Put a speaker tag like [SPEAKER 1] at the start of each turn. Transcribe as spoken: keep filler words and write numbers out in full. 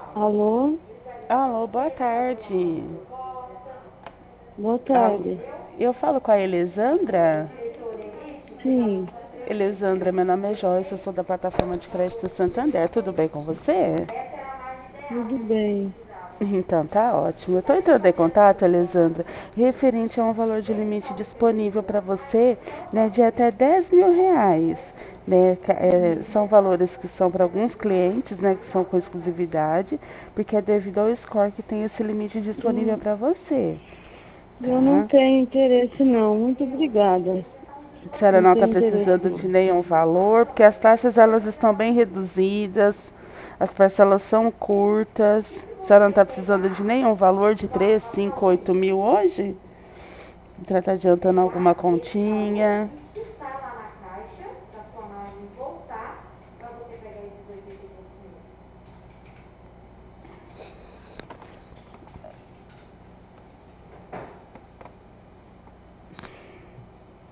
[SPEAKER 1] Alô?
[SPEAKER 2] Alô, boa tarde.
[SPEAKER 1] Boa
[SPEAKER 2] Alô,
[SPEAKER 1] tarde.
[SPEAKER 2] eu falo com a Elisandra.
[SPEAKER 1] Sim,
[SPEAKER 2] Elisandra, meu nome é Joyce, eu sou da plataforma de crédito Santander. Tudo bem com você?
[SPEAKER 1] tudo bem.
[SPEAKER 2] Então, tá ótimo. Eu estou entrando em contato, Elisandra, referente a um valor de limite disponível para você, né, de até dez mil reais. Né, Ca- é, são valores que são para alguns clientes, né, que são com exclusividade, porque é devido ao score que tem esse limite disponível
[SPEAKER 1] Eu,
[SPEAKER 2] para você.
[SPEAKER 1] eu não
[SPEAKER 2] Tá?
[SPEAKER 1] tenho interesse não. Muito obrigada.
[SPEAKER 2] A senhora
[SPEAKER 1] Não
[SPEAKER 2] não está
[SPEAKER 1] tenho interesse
[SPEAKER 2] precisando de
[SPEAKER 1] não.
[SPEAKER 2] nenhum valor, porque as taxas elas estão bem reduzidas, as parcelas são curtas. A senhora não está precisando de nenhum valor de três, cinco, oito mil hoje? Para estar adiantando alguma continha.